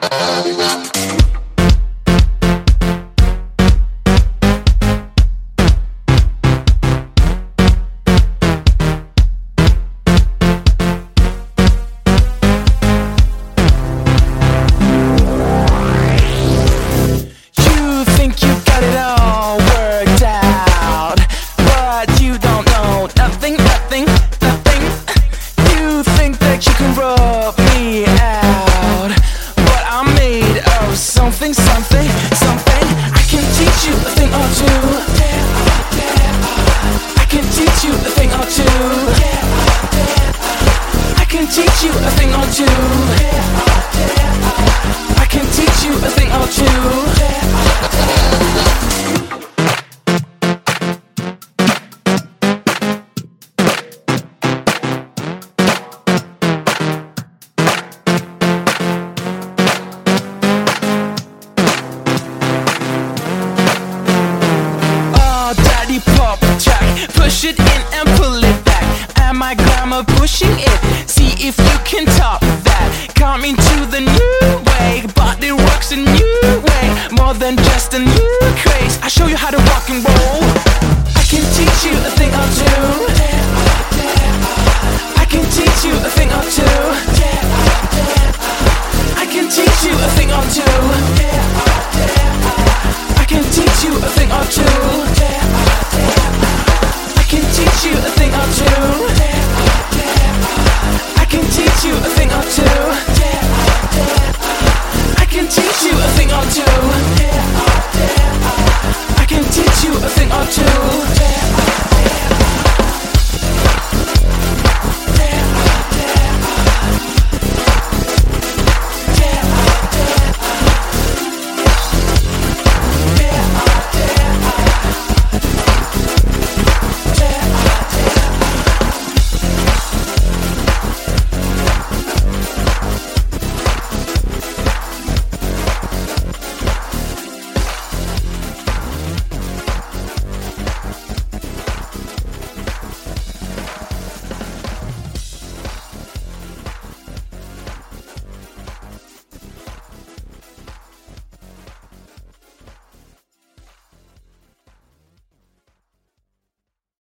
Push it in and pull it back. Am I grammar pushing it? See if you can top that. Come into the new way, but it works a new way, more than just a new